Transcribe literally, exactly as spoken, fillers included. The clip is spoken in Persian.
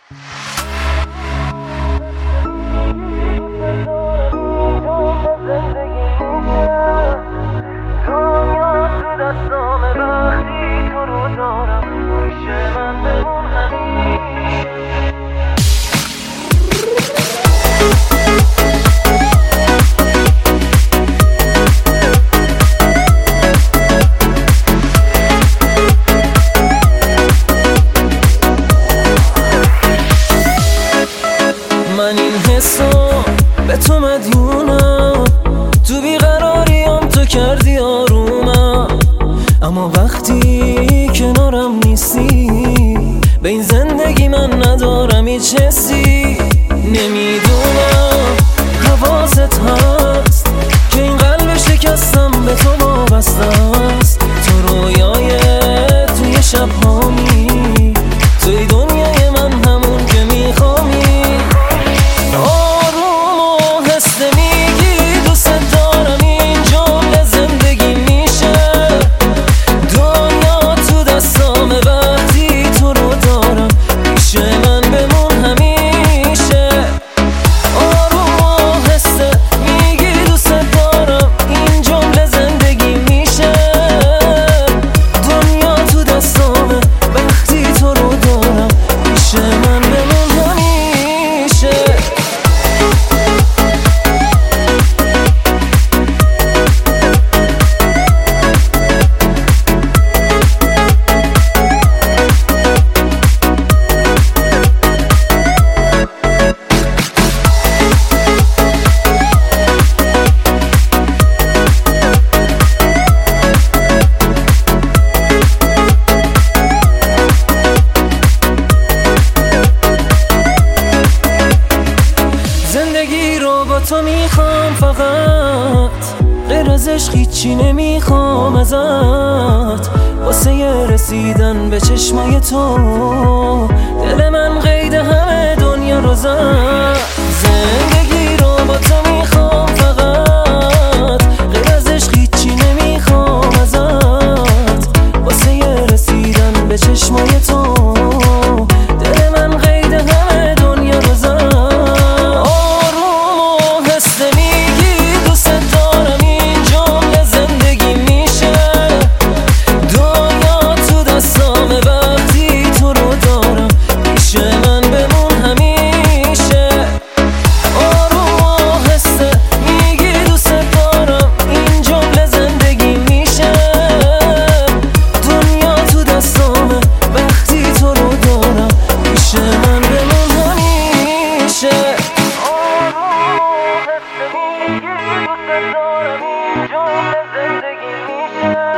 من این حسو به تو مدیونم، تو بیقراریم تو کردی آرومم، اما وقتی کنارم نیستی به این زندگی من ندارم هیچ حسی. نمیدونم حواست هست که این قلب شکستم به تو وابسته است. تو رویای توی شب هامی، توی دنیای من همون که میخوامی. زندگی رو با تو میخوام، فقط غیر از عشق هیچی نمیخوام ازت. واسه رسیدن به چشمای تو دل من قید همه دنیا رو زد. زندگی رو با تو میخوام، فقط غیر از عشق هیچی نمیخوام ازت. واسه رسیدن به چشمای تو دل من قید همه دنیا رو زد. زندگی میشه